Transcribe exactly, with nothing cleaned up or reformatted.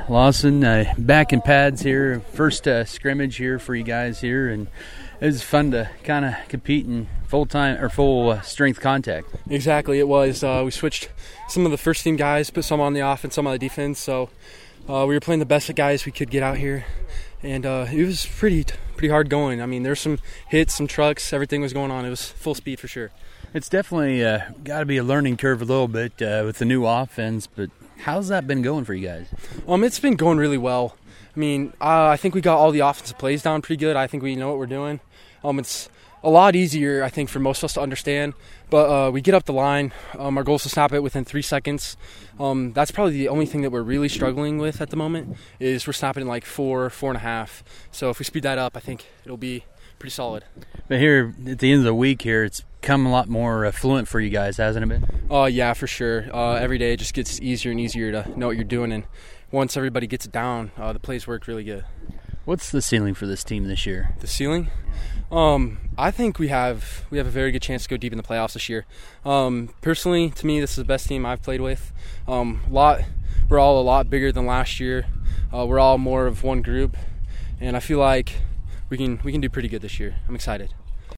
Lawson, uh, back in pads here. First uh, scrimmage here for you guys here, and it was fun to kind of compete in full time or full uh, strength contact. Exactly, it was. Uh, we switched some of the first team guys, put some on the offense, some on the defense. So uh, we were playing the best guys we could get out here, and uh, it was pretty pretty hard going. I mean, there's some hits, some trucks, everything was going on. It was full speed for sure. It's definitely uh, got to be a learning curve a little bit uh, with the new offense, but how's that been going for you guys? Um, it's been going really well. I mean, uh, I think we got all the offensive plays down pretty good. I think we know what we're doing. Um, it's a lot easier, I think, for most of us to understand. But uh, we get up the line. Um, our goal is to snap it within three seconds. Um, that's probably the only thing that we're really struggling with at the moment is we're snapping in like four, four and a half. So if we speed that up, I think it'll be pretty solid. But here at the end of the week here, it's come a lot more uh, fluent for you guys, hasn't it been? Oh, uh, yeah, for sure. Uh, every day it just gets easier and easier to know what you're doing. And once everybody gets it down, uh, the plays work really good. What's the ceiling for this team this year? The ceiling? Um, I think we have we have a very good chance to go deep in the playoffs this year. Um, personally, to me, this is the best team I've played with. Um, lot, we're all a lot bigger than last year. Uh, we're all more of one group, and I feel like we can we can do pretty good this year. I'm excited.